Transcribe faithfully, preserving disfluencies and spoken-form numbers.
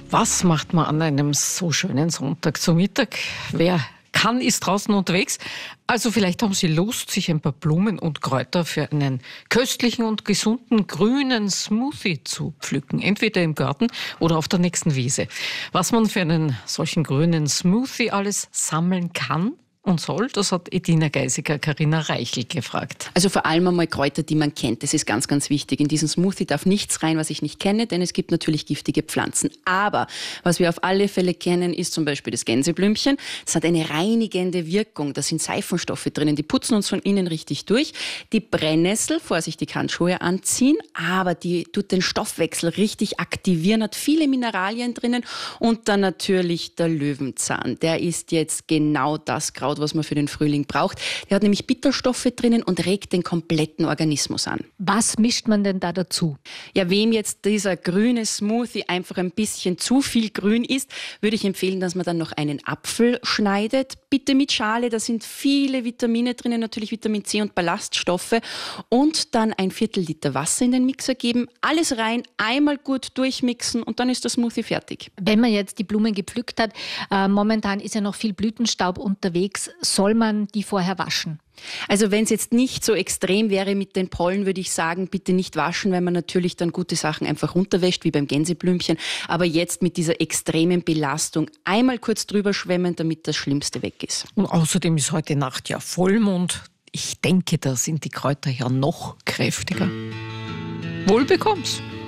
Was macht man an einem so schönen Sonntag zu Mittag? Wer kann, ist draußen unterwegs. Also vielleicht haben Sie Lust, sich ein paar Blumen und Kräuter für einen köstlichen und gesunden grünen Smoothie zu pflücken. Entweder im Garten oder auf der nächsten Wiese. Was man für einen solchen grünen Smoothie alles sammeln kann und soll, das hat Edina Geisiger Carina Reichel gefragt. Also vor allem einmal Kräuter, die man kennt. Das ist ganz, ganz wichtig. In diesen Smoothie darf nichts rein, was ich nicht kenne, denn es gibt natürlich giftige Pflanzen. Aber was wir auf alle Fälle kennen, ist zum Beispiel das Gänseblümchen. Das hat eine reinigende Wirkung. Da sind Seifenstoffe drinnen, die putzen uns von innen richtig durch. Die Brennnessel, vorsichtig Handschuhe anziehen, aber die tut den Stoffwechsel richtig aktivieren, hat viele Mineralien drinnen. Und dann natürlich der Löwenzahn. Der ist jetzt genau das Kraut, was man für den Frühling braucht. Der hat nämlich Bitterstoffe drinnen und regt den kompletten Organismus an. Was mischt man denn da dazu? Ja, wem jetzt dieser grüne Smoothie einfach ein bisschen zu viel grün ist, würde ich empfehlen, dass man dann noch einen Apfel schneidet. Bitte mit Schale, da sind viele Vitamine drinnen, natürlich Vitamin C und Ballaststoffe. Und dann ein Viertel Liter Wasser in den Mixer geben, alles rein, einmal gut durchmixen und dann ist der Smoothie fertig. Wenn man jetzt die Blumen gepflückt hat, äh, momentan ist ja noch viel Blütenstaub unterwegs, soll man die vorher waschen? Also wenn es jetzt nicht so extrem wäre mit den Pollen, würde ich sagen, bitte nicht waschen, weil man natürlich dann gute Sachen einfach runterwäscht, wie beim Gänseblümchen. Aber jetzt mit dieser extremen Belastung einmal kurz drüber schwemmen, damit das Schlimmste weg ist. Und außerdem ist heute Nacht ja Vollmond. Ich denke, da sind die Kräuter ja noch kräftiger. Wohl bekomm's.